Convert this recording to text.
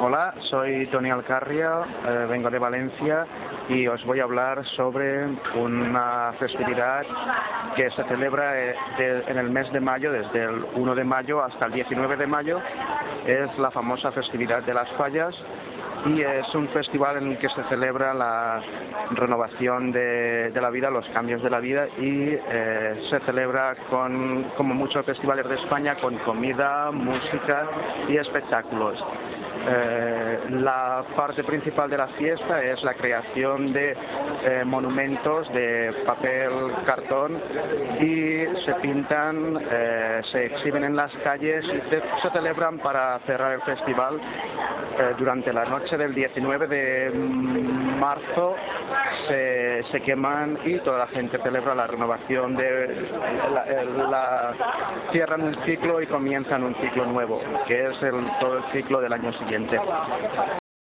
Hola, soy Toni Alcarria, vengo de Valencia y os voy a hablar sobre una festividad que se celebra en el mes de mayo, desde el 1 de mayo hasta el 19 de mayo. Es la famosa festividad de las Fallas y es un festival en el que se celebra la renovación de la vida, los cambios de la vida, y se celebra como muchos festivales de España, con comida, música y espectáculos. La parte principal de la fiesta es la creación de monumentos de papel, cartón, y se pintan, se exhiben en las calles y se celebran para cerrar el festival. Durante la noche del 19 de marzo se queman y toda la gente celebra la renovación cierran un ciclo y comienzan un ciclo nuevo, que es todo el ciclo del año siguiente.